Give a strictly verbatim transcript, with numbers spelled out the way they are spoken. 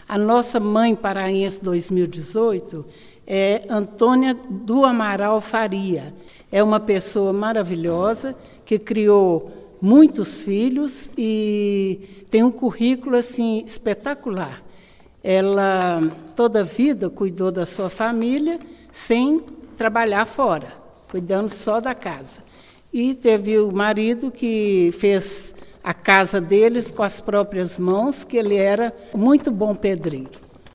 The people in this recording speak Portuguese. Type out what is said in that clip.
A nossa mãe paraense dois mil e dezoito é Antônia do Amaral Faria. É uma pessoa maravilhosa que criou muitos filhos e tem um currículo assim espetacular. Ela toda a vida cuidou da sua família sem trabalhar fora, cuidando só da casa. E teve o marido que fez a casa deles com as próprias mãos, que ele era muito bom pedreiro.